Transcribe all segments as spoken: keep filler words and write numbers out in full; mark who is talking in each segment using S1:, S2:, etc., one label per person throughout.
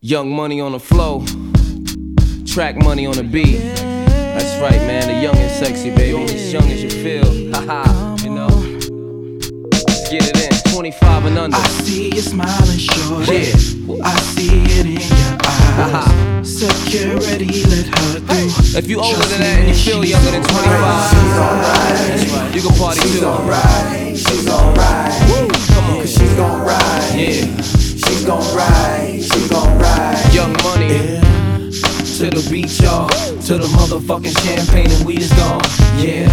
S1: Young Money on the flow, track money on the beat. That's right, man, the young and sexy, baby. As young as you feel, haha, you know. Let's get it in, twenty-five and under.
S2: I see you smiling, shorty.
S1: Yeah.
S2: I see it in your eyes. Security, let her through.
S1: If you older than that and you feel younger than twenty-five,
S2: she's alright.
S1: that's right, you can party
S2: She's
S1: too.
S2: alright. She's alright.
S1: Come on.
S2: Cause she's gon' ride.
S1: Yeah.
S2: She's gon' ride. She's gon' ride.
S1: Young Money.
S2: Yeah. To the beach, y'all. To the motherfucking champagne and weed is gone. Yeah.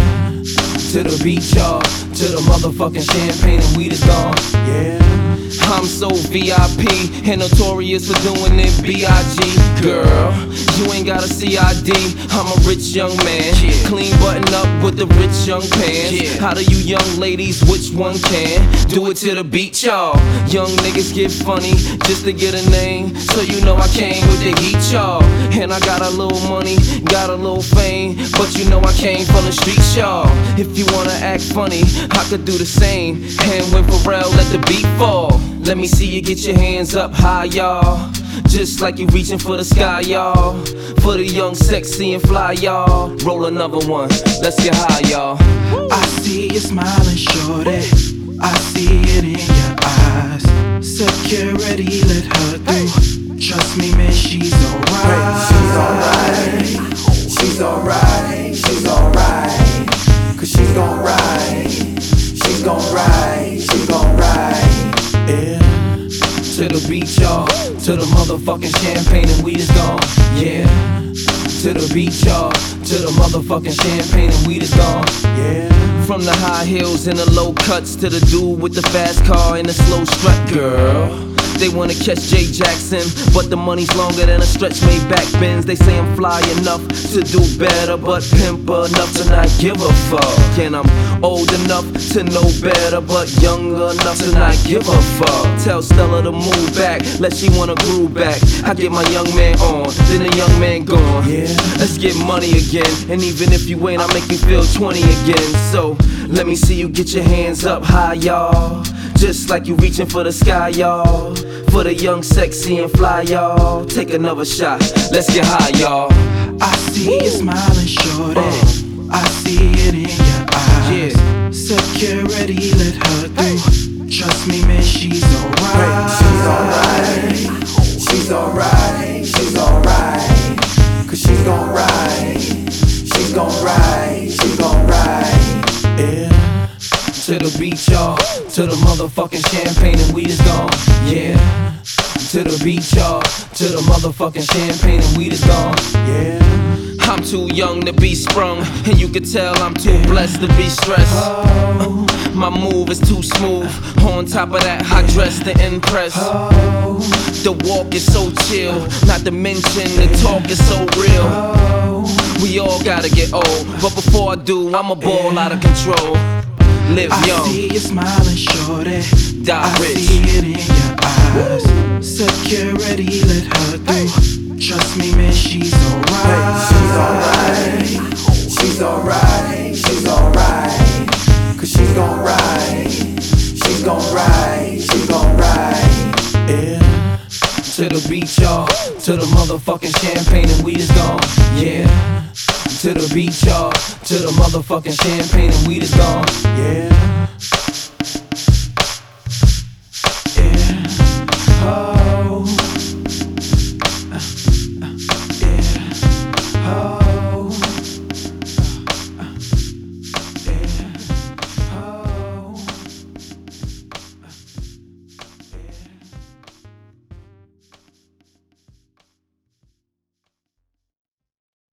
S2: To the beach, y'all. To the motherfucking champagne and weed is gone. Yeah.
S1: I'm so V I P and notorious for doing it B I G Girl, you ain't got a C I D. I'm a rich young man, yeah. Clean button up with the rich young pants, yeah. How do you young ladies, which one can? Do it to the beach, y'all. Young niggas get funny just to get a name, so you know I came with the heat, y'all. And I got a little money, got a little fame, but you know I came from the streets, y'all. If you wanna act funny, I could do the same. And when Pharrell let the beat fall, let me see you get your hands up high, y'all. Just like you reaching for the sky, y'all. For the young, sexy, and fly, y'all. Roll another one, let's get high, y'all.
S2: I see you smiling, shorty. I see it in your eyes. Security, let her through. Trust me, man, she's alright. She's alright. She's alright. She's alright. Cause she's gon' ride. She's gon' ride. She's gon' ride. Yeah. To the beach, y'all. To the motherfucking champagne and weed is gone. Yeah. To the beach, y'all. To the motherfucking champagne and weed is gone. Yeah.
S1: From the high heels and the low cuts to the dude with the fast car and the slow strut, girl. They wanna catch Jay Jackson, but the money's longer than a stretch made back bends. They say I'm fly enough to do better, but pimp enough to not give a fuck. And I'm old enough to know better, but young enough to not give a fuck. Tell Stella to move back, let she wanna groove back. I get my young man on, then the young man gone.
S2: Yeah.
S1: Let's get money again, and even if you ain't, I'll make you feel twenty again. So let me see you get your hands up high, y'all. Just like you reaching for the sky, y'all. For the young, sexy, and fly, y'all. Take another shot, let's get high, y'all.
S2: I see you smiling, shorty. uh. I see it in your eyes.
S1: Yeah.
S2: Security, let her through. Trust me, man, she's alright. She's alright. She's alright. She's alright. Cause she's gon' ride. She's gon' ride. She's gon' ride. Yeah. To the beach, y'all. To the motherfucking champagne and weed is gone. Yeah. To the beach, y'all. To the motherfucking champagne and weed is gone. Yeah.
S1: I'm too young to be sprung, and you can tell I'm too blessed to be stressed.
S2: Oh.
S1: My move is too smooth. On top of that, I dress to impress.
S2: Oh.
S1: The walk is so chill, not to mention the talk is so real.
S2: Oh.
S1: We all gotta get old, but before I do, I'ma ball out of control. Live
S2: I
S1: young,
S2: see you smiling, shorty.
S1: die
S2: I
S1: rich.
S2: see it in your eyes. Security, let her through. Trust me, man, she's alright. She's alright. She's alright. She's alright. Cause she's gon' ride. She's gon' ride. She's gon' ride. Yeah. To the beach, y'all. To the motherfucking champagne and weed is gone. Yeah. To the beach, y'all. To the motherfucking champagne and weed is gone. Yeah.